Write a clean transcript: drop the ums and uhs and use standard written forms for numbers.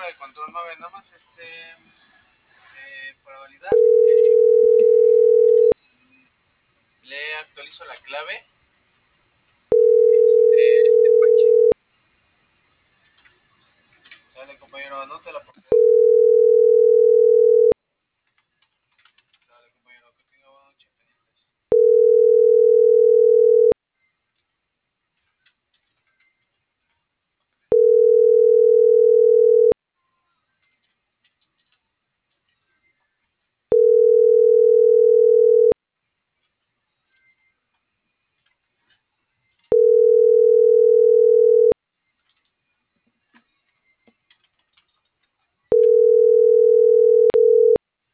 barra de control 9, nada más para validar. Le actualizo la clave.